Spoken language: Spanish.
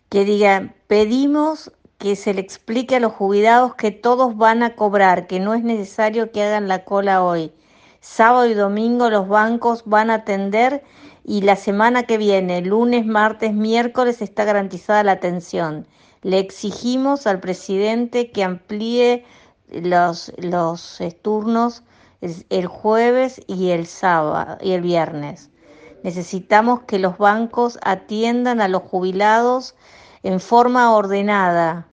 que diga, pedimos que se le explique a los jubilados que todos van a cobrar, que no es necesario que hagan la cola hoy. Sábado y domingo los bancos van a atender y la semana que viene, lunes, martes, miércoles, está garantizada la atención. Le exigimos al presidente que amplíe los turnos el jueves y el sábado y el viernes. Necesitamos que los bancos atiendan a los jubilados en forma ordenada.